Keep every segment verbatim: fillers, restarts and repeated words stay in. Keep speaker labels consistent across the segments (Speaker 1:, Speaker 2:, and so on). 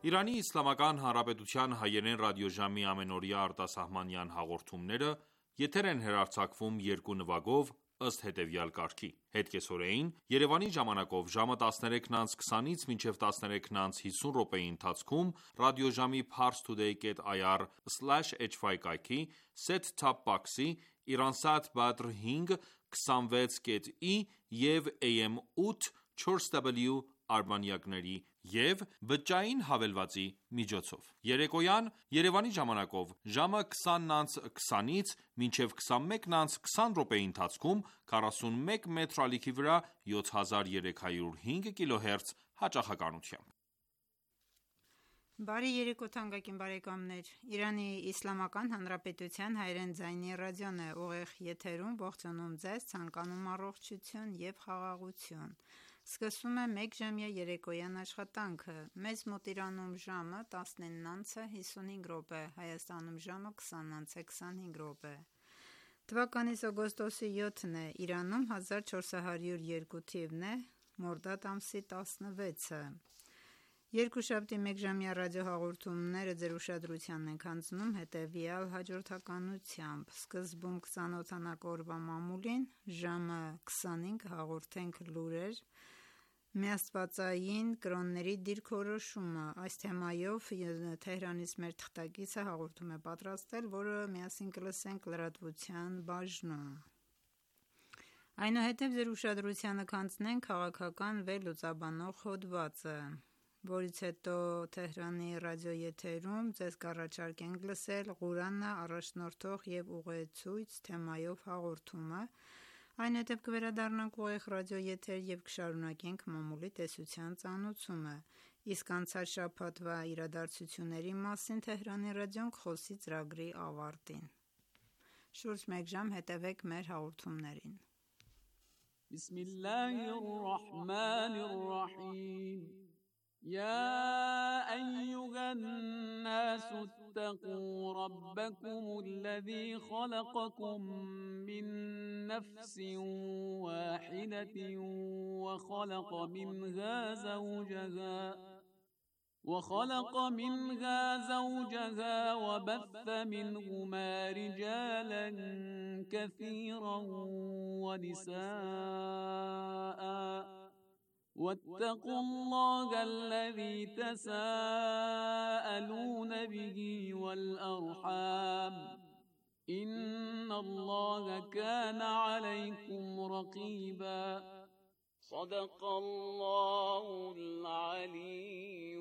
Speaker 1: Իրանի Իսլամական Հանրապետության հայերեն ռադիոժամի ամենօրյա արտասահմանյան հաղորդումները եթեր են հեռարձակվում երկու նվագով, ըստ հետևյալ կարգի: Հետկեսօրեին Երևանի ժամանակով ժամը տասներեքն անց քսանից մինչև տասներեքն անց հիսուն րոպեի ընթացքում ռադիոժամի parstoday.ir slash hy կայքի, set-top box-ի, Iransat Badr հինգ քսանվեց.ի և A M ութ չորս W արբանյակների և բջջային հավելվածի միջոցով: Երեկոյան Երևանի ժամանակով ժամը քսանն անց քսանից մինչև քսանմեկն անց քսան րոպեի ընթացքում քառասունմեկ մետր ալիքի վրա յոթ հազար երեք հարյուր հինգ կիլոհերց հաճախականությամբ:
Speaker 2: Բարի երեկո թանկագին բարեկամներ: Իրանի Իսլամական Հանրապետության հայերեն ձայնի ռադիոն է ուղիղ եթերում ողջունում ձեզ, ցանկանում առողջություն և խաղաղություն: Սկսվում է մեկժամյա երեկոյան աշխատանքը: Մեզ մոտ Իրանում ժամը տասնինն անց է հիսունհինգ րոպե, Հայաստանում ժամը քսանն անց է քսանհինգ րոպե: Թվականիս օգոստոսի յոթն է, Իրանում հազար չորս հարյուր երկու թիվն է, մորդադ ամսի տասնվեցը: Երկուշաբթի մեկժամյա ռադիոհաղորդումները ձեր ուշադրությանն ենք հանձնում հետևյալ հաջորդականությամբ: Սկզբում կծանոթանաք օրվա մամուլին, ժամը քսանին կհաղորդենք լուրեր, Միաստվածային կրոնների դիրքորոշումը: Այս թեմայով Թեհրանից մեր թղթակիցը հաղորդում է պատրաստել, որը միասին կլսենք լրատվության բաժնում: Այնուհետև ձեր ուշադրությանը կհանձնենք քաղաքական վերլուծաբանող հոդվածը, որից հետո Թեհրանի ռադիոեթերում ձեզ կառաջարկենք լսել Ղուրանը առաջնորդող և ուղեցույց թեմայով հաղորդումը, այնուհետև կվերադառնանք ուղիղ ռադիոեթեր և կշարունակենք մամուլի տեսության ծանոթումը, իսկ անցած շաբաթվա իրադարձությունների մասին Թեհրանի ռադիոն կխոսի ծրագրի ավարտին: Շուրջ մեկ ժամ հետևեք մեր հաղորդումներին:
Speaker 3: يا أيها الناس اتقوا ربكم الذي خلقكم من نفس واحدة وخلق منها زوجها وخلق منها زوجها وبث منهما رجالا كثيرا ونساء واتقوا الله الذي تساءلون به والأرحام إن الله كان عليكم رقيبا صدق الله العلي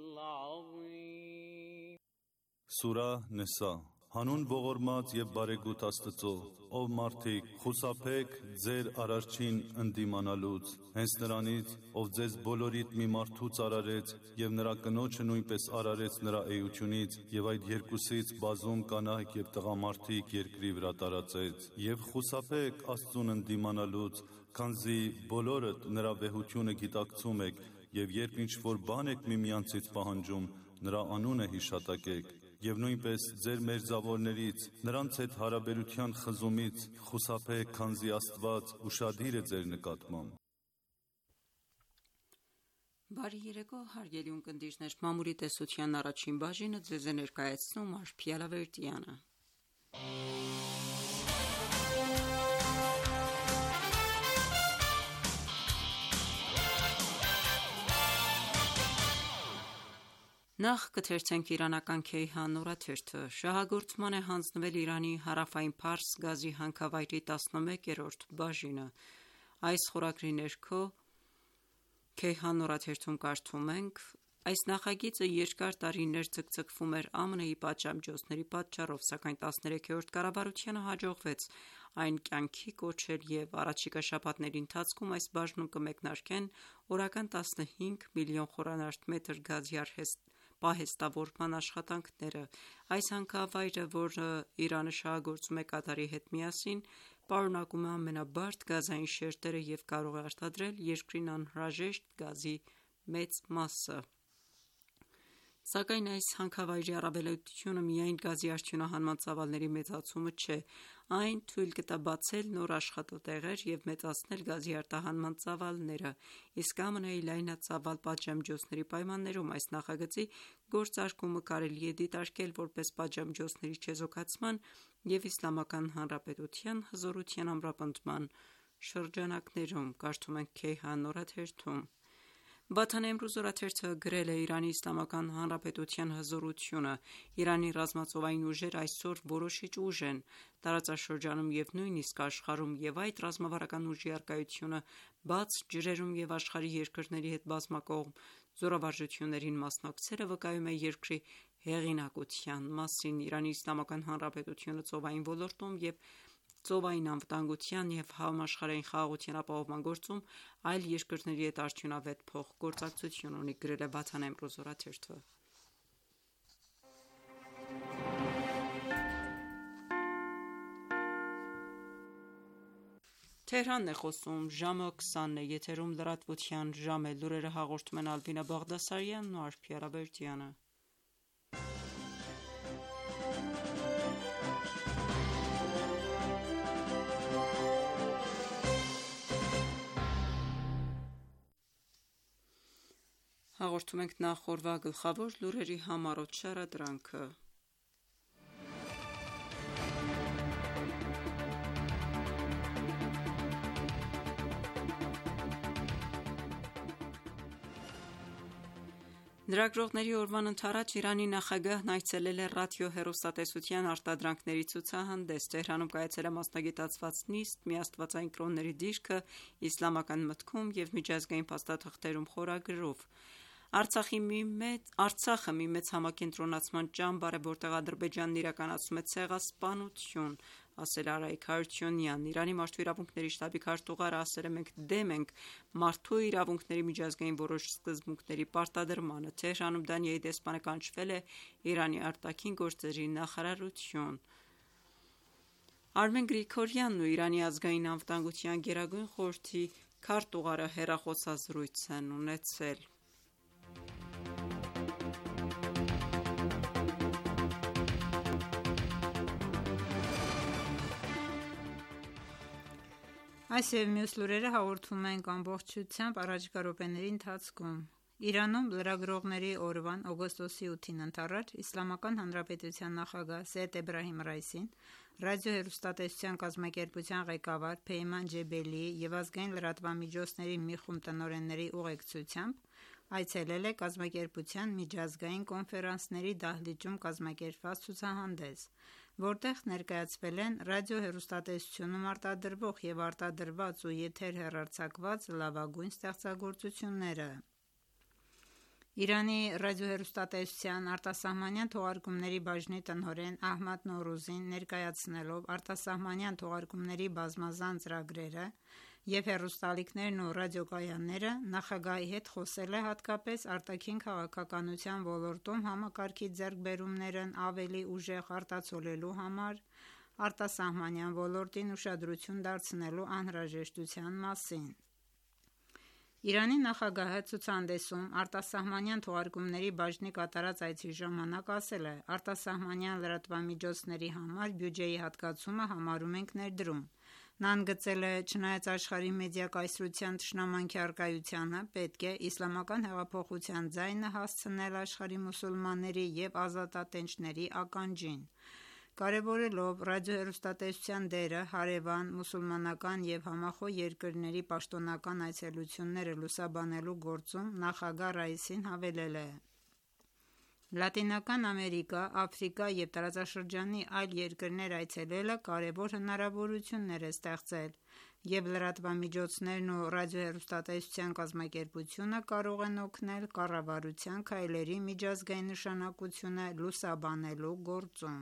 Speaker 3: العظيم
Speaker 4: Սուրահ Նեսա Հանուն ողորմած և բարեգութ Աստծո: Ով մարդիկ, խուսափեք ձեր Արարչին ընդդիմանալուց: Հենց Նրանից, ով ձեզ բոլորիդ մի մարդուց արարեց և նրա կնոջը նույնպես արարեց նրա էությունից և այդ երկուսից բազում կանայք և տղամարդիկ երկրի վրա տարածեց: Եվ խուսափեք Աստծուն ընդդիմանալուց, քանզի բոլորդ նրա վեհությունը գիտակցում եք և երբ ինչ-որ բան եք միմյանցից պահանջում, նրա անունը հիշատակեք: Եվ նույնպես ձեր մերձավորներից, նրանց հետ հարաբերության խզումից խուսափեք, քանզի Աստված ուշադիր է ձեր նկատմամբ:
Speaker 2: Բարի երեկո հարգելի ունկնդիրներ, մամուլի տեսության առաջին բաժինը ձեզ է ներկայացնում Արփի Ալավերդյանը: Նախ կթերթենք իրանական Քեյհան օրաթերթը: Շահագործման է հանձնվել Իրանի հարավային Փարս գազի հանքավայրի տասնմեկերորդ բաժինը: Այս խորագրի ներքո Քեյհան օրաթերթում կարդում ենք. Այս նախագիծը երկար տարիներ ձգձգվում էր ԱՄՆ –ի պատժամիջոցների պատճառով, սակայն տասներեքերորդ կառավարությանը հաջողվեց այն կյանքի կոչել և առաջիկա շաբաթների ընթացքում այս բաժնում կմեկնարկեն օրական տասնհինգ միլիոն խմ գազի պահեստավորման աշխատանքները: Այս հանքավայրը, որը Իրանը շահագործում է Կատարի հետ միասին, պարունակում է ամենաբարդ գազային շերտերը և կարող է արտադրել երկրին անհրաժեշտ գազի մեծ մասը: Սակայն այս հանքավայրի առավելությունը միայն գազի արդյունահանման ծավալների մեծացումը չէ, այն թույլ կտա բացել նոր աշխատատեղեր և մեծացնել գազի արտահանման ծավալները, իսկ ԱՄՆ-ի լայնածավալ պատժամիջոցների պայմաններում այս նախագծի գործարկումը կարելի է դիտարկել որպես պատժամիջոցների չեզոքացման և Իսլամական Հանրապետության հզորության ամրապնդման շրջանակներում, կարդում ենք Քեյհան օրաթերթում: Բաթան Էմրուզ օրաթերթը գրել է Իրանի Իսլամական Հանրապետության հզորությունը, Իրանի ռազմածովային ուժերը այսօր որոշիչ ուժ են տարածաշրջանում և նույնիսկ աշխարհում, և այդ ռազմավարական ուժի առկայությունը բաց ջրերում և աշխարհի երկրների հետ բազմակողմ զորավարժություններին մասնակցելը վկայում է երկրի հեղինակության մասին: Իրանի Իսլամական Հանրապետությունը ծովային ոլորտում և ծովային անվտանգության և համաշխարհային խաղաղության ապահովման գործում այլ երկրների հետ արդյունավետ փոխգործակցություն ունի, գրել է Բաթան Էմրուզ օրաթերթը: Հաղորդում ենք նախ օրվա գլխավոր լուրերի համառոտ շարադրանքը: Լրագրողների օրվան ընդառաջ Իրանի նախագահն այցելել է ռադիո-հեռուստատեսության արտադրանքների ցուցահանդես: Թեհրանում կայացել է մասնագիտացված նիստ «Մի աստվածային կրոնների դիրքը իսլամական մտքում և միջազգային փաստաթղթերում» խորագրով: Արցախը մի մեծ համակենտրոնացման ճամբար է, որտեղ Ադրբեջանն իրականացնում է ցեղասպանություն, ասել է Արայիկ Հարությունյանն: Իրանի մարդու իրավունքների շտաբի քարտուղարը ասել է. «Մենք դեմ ենք մարդու իրավունքների միջազգային որոշ սկզբունքների պարտադրմանը»: Թեհրանում Դանիայի դեսպանը կանչվել է Իրանի արտաքին գործերի նախարարություն: Արմեն Գրիգորյանն ու Իրանի ազգային անվտանգության գերագույն խորհրդի քարտուղարը հեռախոսազրույց են ունեցել: Այս և մյուս լուրերը հաղորդում ենք ամբողջությամբ առաջիկա րոպեների ընթացքում: Իրանում լրագրողների օրվան օգոստոսի ութին ընդառաջ Իսլամական Հանրապետության նախագահ Սեյեդ Էբրահիմ Ռայիսին ռադիո-հեռուստատեսության կազմակերպության ղեկավար Փեյման Ջեբելիի և Ազգային լրատվամիջոցների մի խումբ տնօրենների ուղեկցությամբ այցելել է կազմակերպության միջազգային կոնֆերանսների դահլիճում կազմակերպված ցուցահանդես, որտեղ ներկայացվել են ռադիո-հեռուստատեսությունում արտադրվող և արտադրված ու եթեր հեռարձակված լավագույն ստեղծագործությունները: Իրանի ռադիո-հեռուստատեսության արտասահմանյան թողարկումների բաժնի տնօրեն Ահմադ Նոռուզին ներկայացնելով արտասահմանյան թողարկումների բազմազան ծրագրերը և հեռուստաալիքներն ու ռադիոկայանները, նախագահի հետ խոսել է հատկապես արտաքին քաղաքականության ոլորտում համակարգի ձեռքբերումներն ավելի ուժեղ արտացոլելու համար արտասահմանյան ոլորտին ուշադրություն դարձնելու անհրաժեշտության մասին: Իրանի նախագահը ցուցահանդեսում արտասահմանյան թողարկումների բաժնի կատարած այցի ժամանակ ասել է. «Արտասահմանյան լրատվամիջոցների համար բյուջեի հատկացումը համարում ենք ներդրում»: Նա ընդգծել է. «Չնայած աշխարհի մեդիա կայսրության թշնամանքի առկայությանը, պետք է իսլամական հեղափոխության ձայնը հասցնել աշխարհի մուսուլմանների և ազատատենչների ականջին»: Կարևորելով ռադիո-հեռուստատեսության դերը հարևան, մուսուլմանական և համախոհ երկրների պաշտոնական այցելությունները լուսաբանելու գործում, նախագահ Ռայիսին հավելել է. «Լատինական Ամերիկա, Աֆրիկա և տարածաշրջանի այլ երկրներ այցելելը կարևոր հնարավորություններ է ստեղծել և լրատվամիջոցներն ու ռադիո-հեռուստատեսության կազմակերպությունը կարող են օգնել կառավարության քայլերի միջազգային նշանակությունը լուսաբանելու գործում»: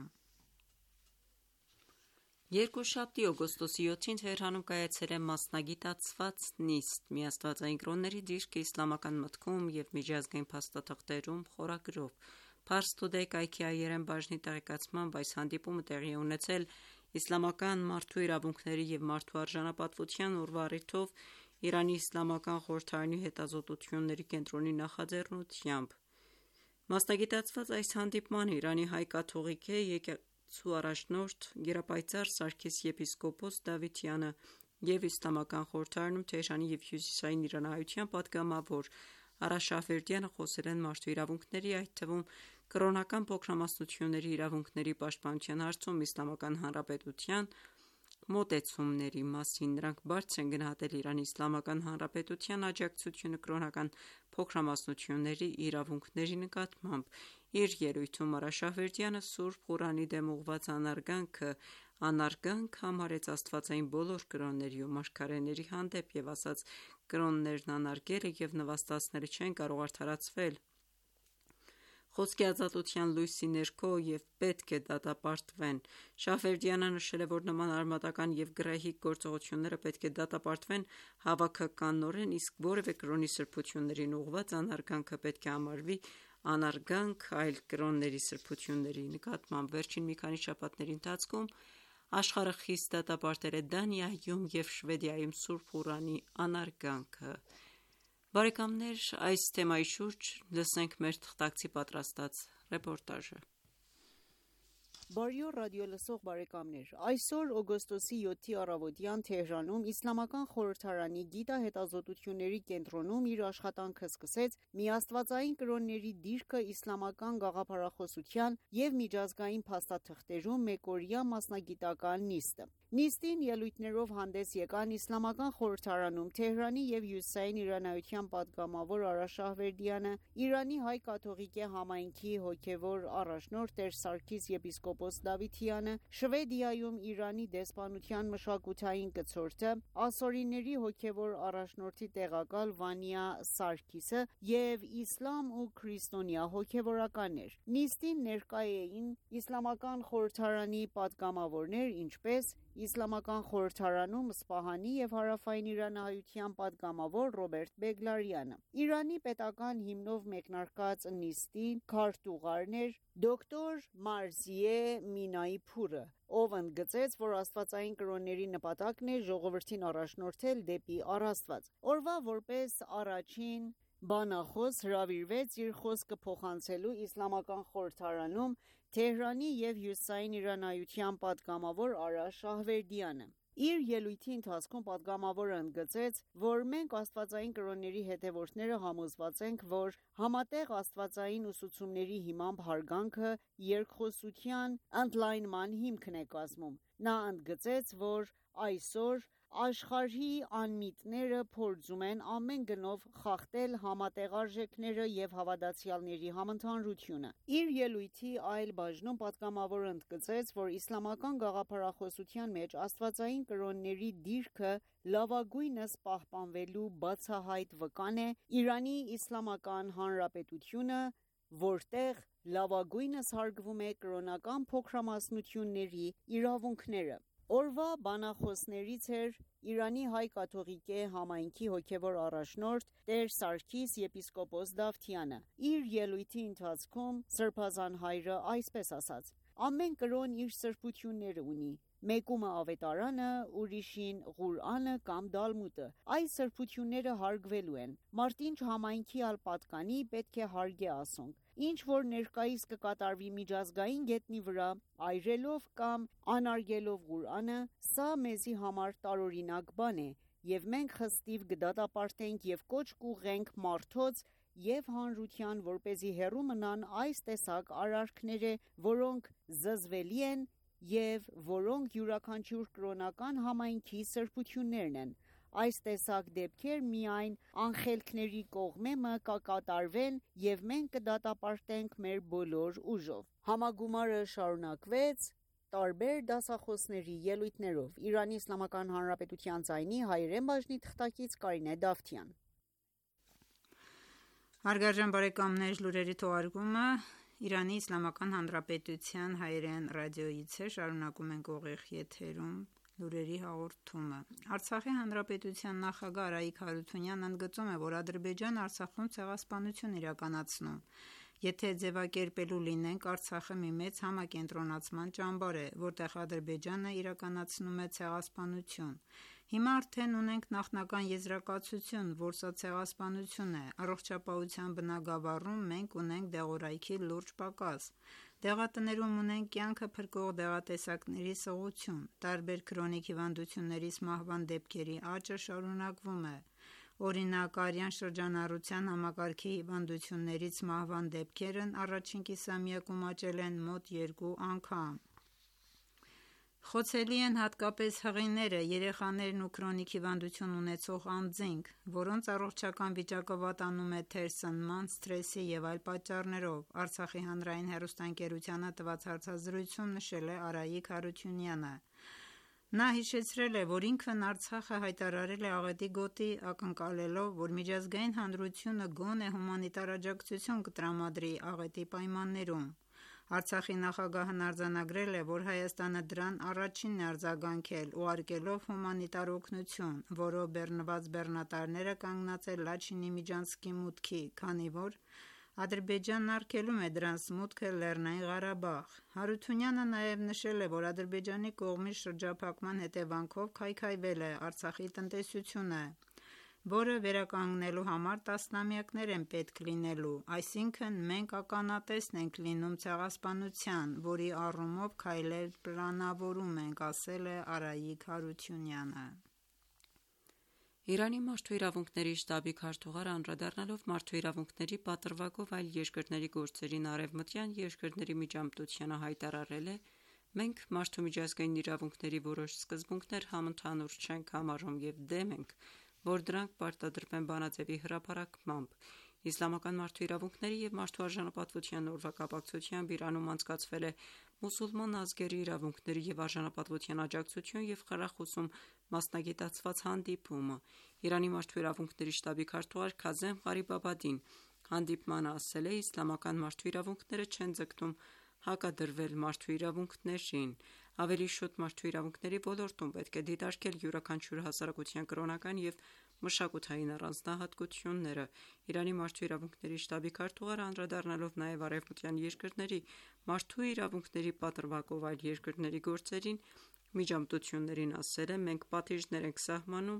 Speaker 2: Երկուշաբթի, օգոստոսի յոթին Թեհրանում կայացել է մասնագիտացված նիստ «Մի աստվածային կրոնների դիրքը իսլամական մտքում և միջազգային փաստաթղթերում» խորագրով: Pars Today կայքի հայերեն բաժնի տեղեկացմամբ այս հանդիպումը տեղի է ունեցել Իսլամական մարդու իրավունքների և մարդու արժանապատվության օրվա առիթով Իրանի Իսլամական խորհրդարանի հետազոտությունների կենտրոնի նախաձեռնությամբ: Մասնագիտացված այս հանդիպմանը Իրանի հայ կաթողիկե եկեղեցու առաջնորդ գերապայծառ Սարգիս եպիսկոպոս Դավթյանը և Իսլամական խորհրդարանում Թեհրանի և Հյուսիսային իրանահայության պատգամավոր Արա Շահվերդյանը խոսել են մարդու իրավունքների, այդ թվում կրոնական փոքրամասնությունների իրավունքների պաշտպանության հարցում Իսլամական Հանրապետության մոտեցումների մասին։ Նրանք բարձր են գնահատել Իրանի Իսլամական Հանրապետության աջակցությունը կրոնական փոքրամասնությունների իրավունքների նկատմամբ։ Իր ելույթում Արա Շահվերդյանը Սուրբ Ղուրանի դեմ ուղղված անարգանքը անարգանք համարեց աստվածային բոլոր կրոնների ու մարգարեների հանդեպ և ասաց. «Կրոններն անարգելը և նվաստացնելը չեն կարող արդարացվել խոսքի ազատության լույսի ներքո և պետք է դատապարտվեն»։ Շահվերդյանը նշել է, որ նման արմատական և գրահիկ գործողությունները պետք է դատապարտվեն հավաքականորեն, իսկ որևէ կրոնի սրբություններին ուղղված անարգանքը պետք է համարվի անարգանք այլ կրոնների սրբությունների նկատմամբ։ Վերջին մի քանի շաբաթների ընթացքում աշխարհը խիստ դատապարտել է Դանիայում և Շվեդիայում Սուրբ Ղուրանի անարգանքը։ Բարեկամներ, այս թեմայի շուրջ լսենք մեր թղթակցի պատրաստած ռեպորտաժը։
Speaker 5: Բարի օր ռադիոլսող բարեկամներ, այսօր օգոստոսի յոթի առավոտյան Թեհրանում Իսլամական խորհրդարանի գիտահետազոտությունների կենտրոնում իր աշխատանքը սկսեց միաստվածային կրոնների դիրքը իսլամական գաղափարախոսության և միջազգային փաստաթղթերում մեկօրյա մասնագիտական նիստը։ Նիստին ելույթներով հանդես եկան Իսլամական խորհրդարանում Թեհրանի և Հյուսիսային իրանահայության պատգամավոր Արա Շահվերդյանը, Իրանի հայ կաթողիկե համայնքի հոգևոր առաջնորդ Տեր Սարգիս եպիսկոպոս Դավթյանը, Շվեդիայում Իրանի դեսպանության մշակութային կցորդը, ասորիների հոգևոր առաջնորդի տեղակալ Վանյա Սարգիսը և իսլամ ու քրիստոնյա հոգևորականներ։ Նիստին ներկա էին Իսլամական խորհրդարանի պատգամավորներ, ինչպես Իսլամական խորհրդարանում Սպահանի և Հարավային իրանահայության պատգամավոր Ռոբերտ Բեգլարյանը։ Իրանի պետական հիմնով մեկնարկած նիստի քարտուղարն էր դոկտոր Մարզիե Մինայփուրը, ով ընդգծեց, որ աստվածային կրոնների նպատակն է ժողովրդին առաջնորդել դեպի առաստված։ Օրվա որպես առաջին բանախոս հրավիրվեց իր խոսքը փոխանցելու Իսլամական խորհրդարանում Թեհրանի և Հյուսիսային իրանահայության պատգամավոր Արա Շահվերդյանը։ Իր ելույթի ընթացքում պատգամավորը ընդգծեց, որ մենք աստվածային կրոնների հետևորդները համոզված ենք, որ համատեղ աստվածային ուսուցումների հիմամբ հարգանքը երկխոսության ընդլայնման հիմքն է կազմում։ Նա ընդգծեց, որ այսօր աշխարհի անմիտները փորձում են ամեն գնով խախտել համատեղ արժեքները և հավատացյալների համընդհանրությունը։ Իր ելույթի այլ բաժնում պատգամավորը ընդգծեց, որ իսլամական գաղափարախոսության մեջ աստվածային կրոնների դիրքը լավագույնս պահպանվելու բացահայտ վկան է Իրանի Իսլամական Հանրապետությունը, որտեղ լավագույնս հարգվում է կրոնական փոքրամասնությունների իրավունքները։ Օրվա բանախոսներից էր Իրանի հայ կաթողիկե համայնքի հոգևոր առաջնորդ Տեր Սարգիս եպիսկոպոս Դավթյանը։ Իր ելույթի ընթացքում Սրբազան հայրը այսպես ասաց. «Ամեն կրոն իր սրբությունները ունի, մեկումը ավետարանը, ուրիշին Ղուրանը կամ Դալմուտը։ Այս սրբությունները հարգվելու են։ Մարդինչ համայնքի ալ պատկանի պետք է հարգե ասոնք։ Ինչ որ ներկայիս կկատարվի միջազգային գետնի վրա, այրելով կամ անարգելով Ղուրանը, սա մեզի համար տարօրինակ բան է, և մենք խստիվ կդատապարտենք և կոչ կուղղենք մարդոց և հանրության, որպեսզի հեռու մնան այս տեսակ արարքները, որոնք զզվելի են և որոնք յուրաքանչյուր կրոնական համայնքի սրբություններն են։ Այս տեսակ դեպքեր միայն անխելքների կողմեմը կկատարվեն և մենք կդատապարտենք մեր բոլոր ուժով»։ Համագումարը շարունակվեց տարբեր դասախոսների ելույթներով։ Իրանի Իսլամական Հանրապետության ձայնի հայերեն բաժնի թղթակից Կարինե Դավթյան։
Speaker 6: Հարգարժան բարեկամներ, լուրերի թողարկումը Իրանի Իսլամական Հանրապետության հայերեն ռադիոյից է, շարունակում ենք ուղիղ եթերում լուրերի հաղորդումը։ Արցախի հանրապետության նախագահ Արայիկ Հարությունյանն ընդգծում է, որ Ադրբեջանը Արցախում ցեղասպանություն իրականացնում։ Եթե ձևակերպելու լինենք, Արցախը մի մեծ համակենտրոնացման ճամբար է, որտեղ Ադրբեջանը իրականացնում է ցեղասպանություն։ Հիմա արդեն ունենք նախնական եզրակացություն, որ սա ցեղասպանություն է։ Առողջապահության բնագավառում մենք ունենք դեղորայքի լուրջ պակաս։ Դեղատներում ունենք կյանքը փրկող դեղատեսակների սղություն։ Տարբեր քրոնիկ հիվանդություններից մահվան դեպքերի աճը շարունակվում է։ Օրինակ, արյան շրջանառության համակարգի հիվանդություններից մահվան դեպքերն առաջին կիսամյակում աճել են մոտ երկու անգամ։ Խոցելի են հատկապես հղիները, երեխաներն ու քրոնիկ հիվանդություն ունեցող անձինք, որոնց առողջական վիճակը վատանում է թեր սնման, սթրեսի և այլ պատճառներով, Արցախի հանրային հեռուստաընկերությանը տված հարցազրույցում նշել է Արայիկ Հարությունյանը։ Նա հիշեցրել է, որ ինքն Արցախը հայտարարել է աղետի գոտի, ակնկալելով, որ միջազգային հանրությունը գոնե հումանիտար աջակցություն կտրամադրի աղետի պայմաններում։ Արցախի նախագահն արձանագրել է, որ Հայաստանը դրան առաջինն է արձագանքել, ուղարկելով հումանիտար օգնություն, որով բեռնված բեռնատարները կանգնած է Լաչինի միջանցքի մուտքի, քանի որ Ադրբեջանն արգելում է դրանց մուտքը Լեռնային Ղարաբաղ։ Հարությունյանը նաև նշել է, որ Ադրբեջանի կողմից շրջափակման հետևանքով քայքայվել է Արցախի տնտեսությունը, որը վերականգնելու համար տասնամյակներ են պետք լինելու, այսինքն մենք ականատեսն ենք լինում ցեղասպանության, որի առումով քայլեր պլանավորում ենք, ասել է Արայիկ Հարությունյանը։
Speaker 2: Իրանի մարդու իրավունքների շտաբի քարտուղարը անդրադառնալով մարդու իրավունքների պատրվակով այլ երկրների գործերին արևմտյան երկրների միջամտությանը հայտարարել է. «Մենք մարդու միջազգային իրավունքների որոշ սկզբունքներ համընդհանուր չենք համարում և դեմ ենք, որ դրանք պարտադրվեն բանաձևի հրապարակմամբ»։ Իսլամական մարդու իրավունքների և մարդու արժանապատվության օրվա կապակցությամբ Իրանում անցկացվել է մուսուլման ազգերի իրավունքների և արժանապատվության աջակցություն և խրախուսում մասնագիտացված հանդիպումը։ Իրանի մարդու իրավունքների շտաբի քարտուղար Քազեմ Ղարիբաբադին հանդիպմանը ասել է. «Իսլամական մարդու իրավունքները չեն ձգտում հակադրվել մարդու իրավունքներին։ Ավելի շուտ մարդու իրավունքների ոլորտում պետք է դիտարկել յուրաքանչյուր հասարակության կրոնական և մշակութային առանձնահատկությունները»։ Իրանի մարդու իրավունքների շտաբի քարտուղարը անդրադառնալով նաև արևմտյան երկրների մարդու իրավունքների պատրվակով այլ երկրների գործերին միջամտություններին ասել է. «Մենք պատիժներ ենք սահմանում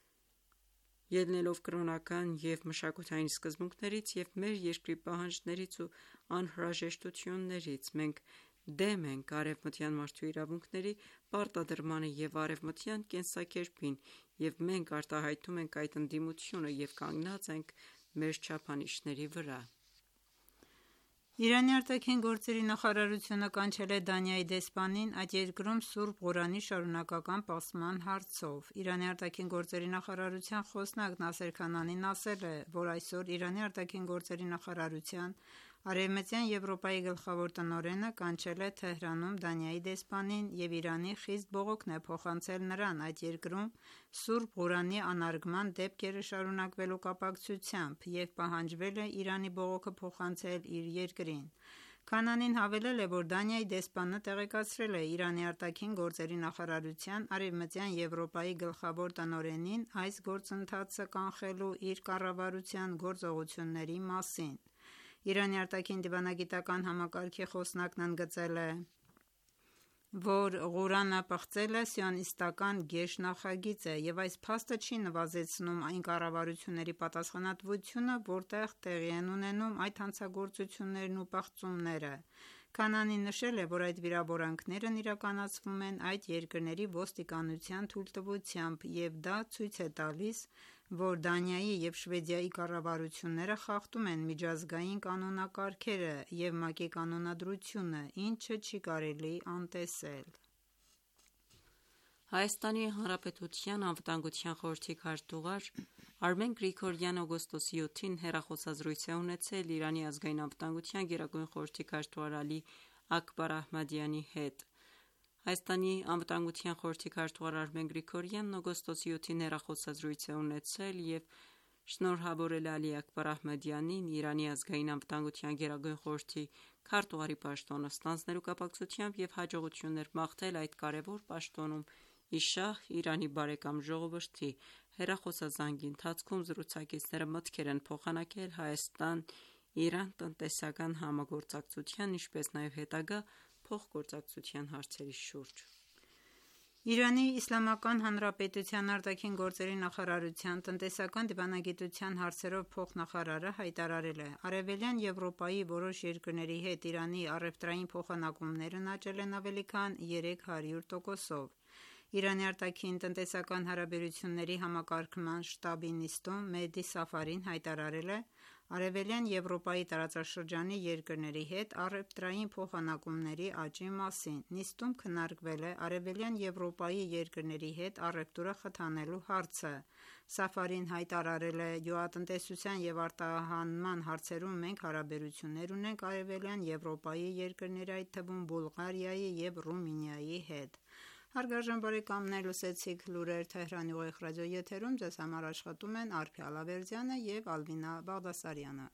Speaker 2: ելնելով կրոնական և մշակութային սկզբունքներից և մեր երկրի պահանջներից ու անհրաժեշտություններից։ Մենք դեմ ենք արևմտյան մարդու իրավունքների պարտադրմանը և արևմտյան կենսակերպին, և մենք արտահայտում ենք այդ ընդդիմությունը և կանգնած ենք մեր չափանիշների վրա»։
Speaker 6: Իրանի արտաքին գործերի նախարարությունը կանչել է Դանիայի դեսպանին այդ երկրում Սուրբ Ղուրանի շարունակական պահպանման հարցով։ Իրանի արտաքին գործերի նախարարության խոսնակ Նասեր Քանանին ասել է, որ այսօր Իրանի արտաքին գործերի նախարարության Արևմտյան Եվրոպայի գլխավոր տնօրենը կանչել է Թեհրանում Դանիայի դեսպանին և Իրանի խիստ բողոքն է փոխանցել նրան այդ երկրում Սուրբ Ղուրանի անարգման դեպքերը շարունակվելու կապակցությամբ և պահանջվել է Իրանի բողոքը փոխանցել իր երկրին։ Քանանին հավելել է, որ Դանիայի դեսպանը տեղեկացրել է Իրանի արտաքին գործերի նախարարության Արևմտյան Եվրոպայի գլխավոր տնօրենին այս գործընթացը կանխելու իր կառավարության գործողությունների մասին։ Իրանի արտաքին դիվանագիտական համակարգի խոսնակն ընդգծել է, որ Ղուրանը պղծելը սիոնիստական գեշ նախագիծ է և այս փաստը չի նվազեցնում այն կառավարությունների պատասխանատվությունը, որտեղ տեղի են ունենում այդ հանցագործություններն ու պղծումները։ Քանանին նշել է, որ այդ վիրավորանքներն իրականացվում են այդ երկրների ոստիկանության թույլտվությամբ և դա ցույց է տալիս, որ Դանիայի և Շվեդիայի կառավարությունները խախտում են միջազգային կանոնակարգերը և ՄԱԿ-ի կանոնադրությունը, ինչը չի կարելի անտեսել։
Speaker 2: Հայաստանի Հանրապետության անվտանգության խորհրդի քարտուղար Արմեն Գրիգորյանը օգոստոսի յոթին հեռախոսազրույց է ունեցել Իրանի ազգային անվտանգության գերագույն խորհրդի քարտուղար Ալի Աքբար Ահմադյանի հետ։ Հայաստանի անվտանգության խորհրդի քարտուղար Արմեն Գրիգորյանն օգոստոսի յոթին հեռախոսազրույց է ունեցել և շնորհավորել Ալի Աքբար Ահմադյանին Իրանի ազգային անվտանգության գերագույն խորհրդի քարտուղարի պաշտոնը ստանձնելու կապակցությամբ և հաջողություններ մաղթել այդ կարևոր պաշտոնում ի շահ Իրանի բարեկամ ժողովրդի։ Հեռախոսազանգի ընթացքում զրուցակիցները մտքեր են փոխանակել Հայաստան-Իրան տնտեսական համագործակցության, ինչպես նաև հետագա փոխգործակցության հարցերի շուրջ։
Speaker 6: Իրանի Իսլամական Հանրապետության արտաքին գործերի նախարարության տնտեսական դիվանագիտության հարցերով փոխնախարարը հայտարարել է. Արևելյան Եվրոպայի որոշ երկրների հետ Իրանի առևտրային փոխանակումներն աճել են ավելի քան երեք հարյուր տոկոսով: Իրանի արտաքին տնտեսական հարաբերությունների համակարգման շտաբի նիստում Մեհդի Սաֆարին հայտարարել է. Արևելյան Եվրոպայի տարածաշրջանի երկրների հետ առևտրային փոխանակումների աճի մասին: Նիստում քննարկվել է Արևելյան Եվրոպայի երկրների հետ առևտուրը խթանելու հարցը: Սաֆարին հայտարարել է. Գյուղատնտեսության և արտահանման հարցերում մենք հարաբերություններ ունենք Արևելյան Եվրոպայի երկրների, այդ թվում Բուլղարիայի և Ռումինիայի հետ: Հարգարժան բարեկամներ, լսեցիք լուրեր Թեհրանի ուղիղ ռադիոեթերում, ձեզ համար աշխատում են Արփի Ալավերդյանը և Ալվինա Բաղդասարյանը: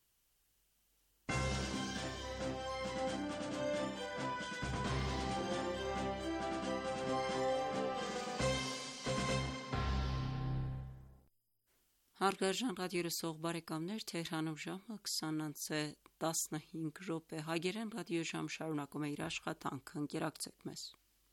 Speaker 2: Հարգարժան ռադիոլսող բարեկամներ, Թեհրանում ժամը քսան անց է տասնհինգ րոպե, Հագերեն ռադիոժամ շարունակում է իր աշխատանքը, ընկերակցեք մեզ: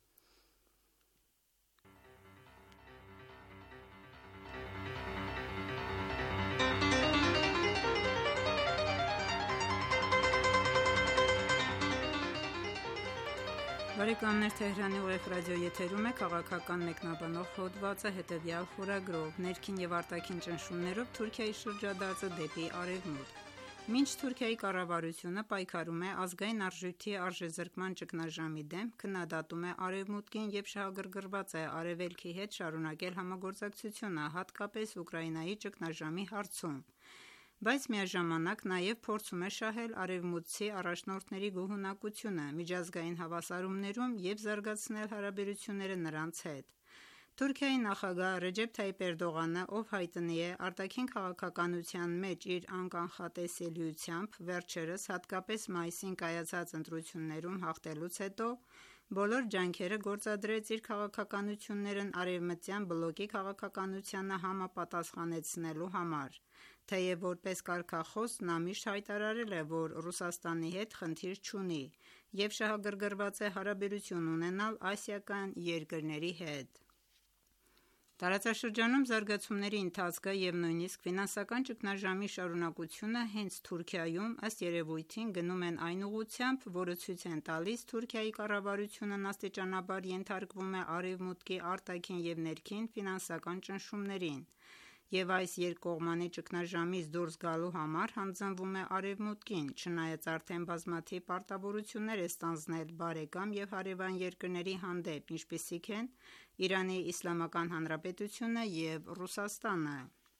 Speaker 6: Բարեկամներ, Թեհրանի ուղիղ ռադիոեթերում է քաղաքական մեկնաբանող հոդվածը հետևյալ խորագրով. Ներքին և արտաքին ճնշումներով Թուրքիայի շրջադարձը դեպի Արևմուտք: Մինչ Թուրքիայի կառավարությունը պայքարում է ազգային արժույթի արժեզրկման ճգնաժամի դեմ, քննադատում է Արևմուտքին և շահագրգռված է Արևելքի հետ շարունակել համագործակցությունը, հատկապես Ուկրաինայի ճգնաժամի հարցում: Բայց միաժամանակ նաև փորձում է շահել արևմուտքցի առաջնորդների գոհունակությունը միջազգային հավասարումներում և զարգացնել հարաբերությունները նրանց հետ: Թուրքիայի նախագահ Ռեջեփ Թայիփ Էրդողանը, ով հայտնի է արտաքին քաղաքականության մեջ իր անկանխատեսելիությամբ, վերջերս, հատկապես մայիսին կայացած ընտրություններում հաղթելուց հետո, բոլոր ջանքերը գործադրեց իր քաղաքականություններն արևմտյան բլոկի քաղաքականությանը համապատասխանեցնելու համար: Թեև որպես կարգախոս նա միշտ հայտարարել է, որ Ռուսաստանի հետ խնդիր չունի և շահագրգռված է հարաբերություն ունենալ ասիական երկրների հետ: Տարածաշրջանում զարգացումների ընթացքը և նույնիսկ ֆինանսական ճգնաժամի շարունակությունը հենց Թուրքիայում, ըստ երևույթին, գնում են այն ուղղությամբ, որը ցույց են տալիս Թուրքիայի կառավարությունն աստիճանաբար ենթարկվում է Արևմուտքի արտաքին և ներքին ֆինանսական ճնշումներին և այս երկկողմանի ճգնաժամից դուրս գալու համար հանձնվում է Արևմուտքին, չնայած արդեն բազմաթիվ պարտավորություններ է ստանձնել բարեկամ և հարևան երկրների հանդեպ, ինչպիսիք են Իրանի Իսլամական Հանրապետությունը և Ռուսաստանը: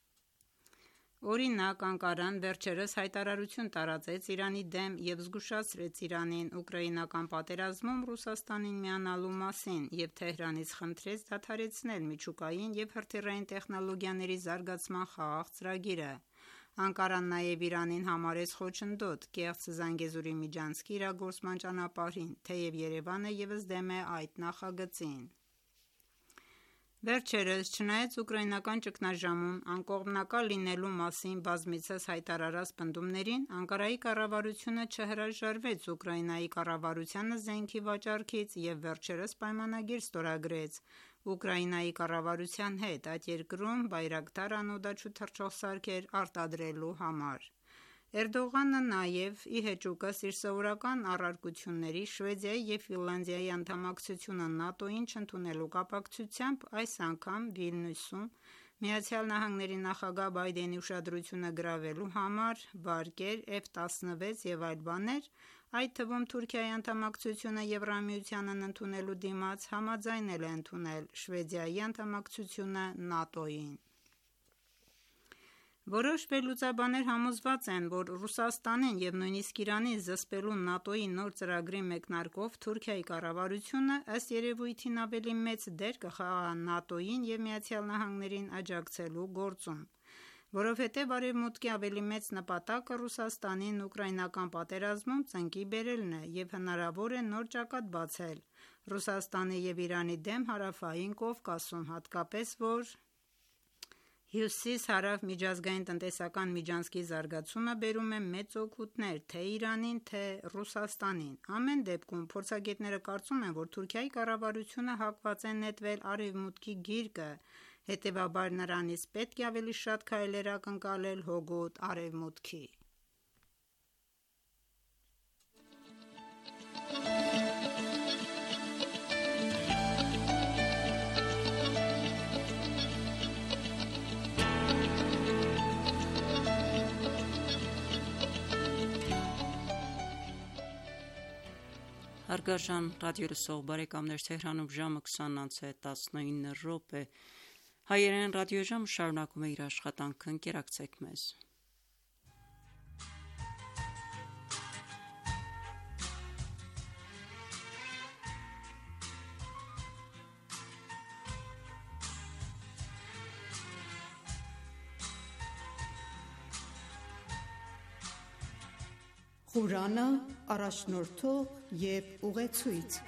Speaker 6: Օրինակ, Անկարան վերջերս հայտարարություն տարածեց Իրանի դեմ և զգուշացրեց Իրանին ուկրաինական պատերազմում Ռուսաստանին միանալու մասին և Թեհրանից խնդրեց դադարեցնել միջուկային և հրթիռային տեխնոլոգիաների զարգացման խաղաղ ծրագիրը: Անկարան նաև Իրանին համարեց խոչընդոտ կեղծ Զանգեզուրի միջանցքի իրագործման ճանապարհին, թեև Երևանը ևս դեմ է այդ նախագծին: Վերջերս, չնայած ուկրաինական ճգնաժամում անկողմնակալ լինելու մասին բազմիցս հայտարարած պնդումներին, Անկարայի կառավարությունը չհրաժարվեց Ուկրաինայի կառավարությանը զենքի վաճառքից և վերջերս պայմանագիր ստորագրեց Ուկրաինայի կառավարության հետ այդ երկրում Բայրակտար անօդաչու թռչող սարքեր արտադրելու համար: Էրդողանը նաև ի հեճուկս իր սովորական առարկությունների Շվեդիայի և Ֆինլանդիայի անդամակցությունը ՆԱՏՕ-ին չընդունելու կապակցությամբ այս անգամ Վիլնյուսում ԱՄՆ նախագահ Բայդենի ուշադրությունը գրավելու համար վարկեր Էֆ տասնվեց և այլ բաներ, այդ թվում Թուրքիայի անդամակցությունը Եվրամիությանն ընդունելու դիմաց, համաձայնել է ընդունել Շվեդիայի անդամակցությունը ՆԱՏՕ-ին: Որոշ վերլուծաբաններ համոզված են, որ Ռուսաստանին և նույնիսկ Իրանին զսպելու ՆԱՏՕ-ի նոր ծրագրի մեկնարկով Թուրքիայի կառավարությունը, ըստ երևույթին, ավելի մեծ դեր կխաղա ՆԱՏՕ-ին և ԱՄՆ-ին աջակցելու գործում: Որովհետև Արևմուտքի ավելի մեծ նպատակը Ռուսաստանին ուկրաինական պատերազմում ծնկի բերելն է և հնարավոր է նոր ճակատ բացել Ռուսաստանի և Իրանի դեմ Հարավային Կովկասում, հատկապես որ Հյուսիս-հարավ միջազգային տնտեսական միջանցքի զարգացումը բերում է մեծ օգուտներ թե Իրանին, թե Ռուսաստանին։ Ամեն դեպքում փորձագետները կարծում են, որ Թուրքիայի կառավարությունը հակված է նետվել Արևմուտքի գիրկը, հետևաբար նրանից պետք է ավելի շատ քայլեր ակնկալել հօգուտ Արևմուտքի։
Speaker 2: Հարգարժան ռադիոլսող բարեկամներ, Թեհրանում ժամը քսան անց է տասնինը րոպե։ Հայերեն ռադիոժամը շարունակում է իր աշխատանքը, ընկերակցեք մեզ։
Speaker 5: Ղուրանը առաջնորդող և ուղեցույց։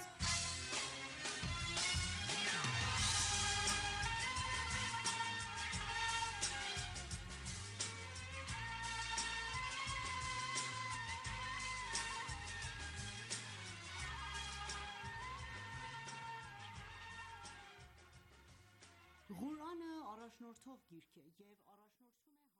Speaker 5: Ղուրանը առաջնորդող գիրք է և առաջնորդում է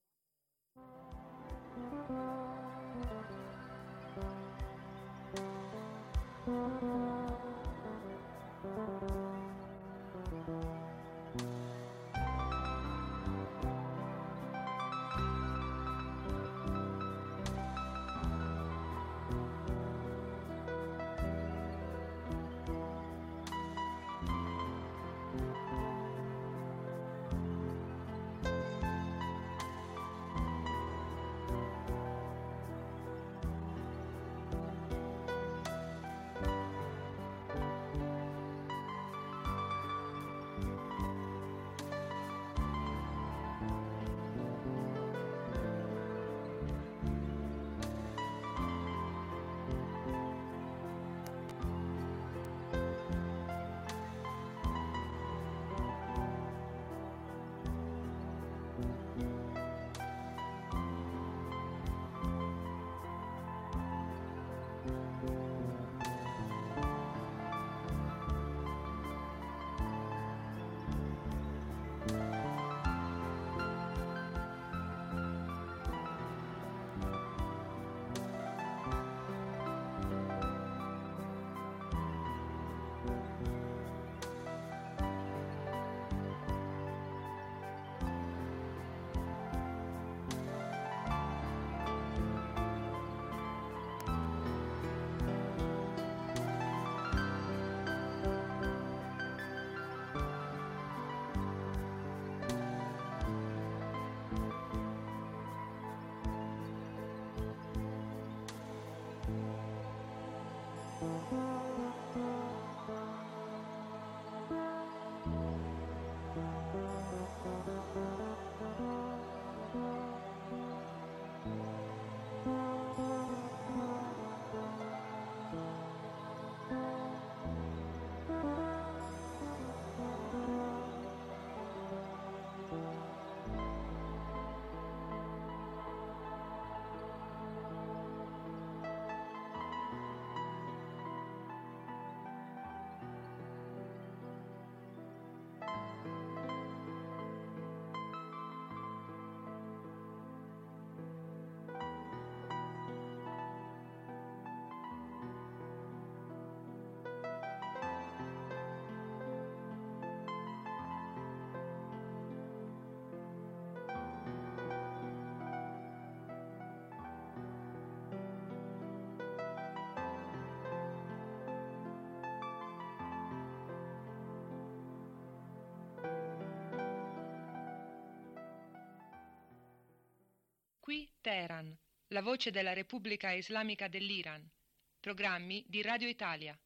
Speaker 7: Qui Teheran, la voce della Repubblica Islamica dell'Iran. Programmi di Radio Italia.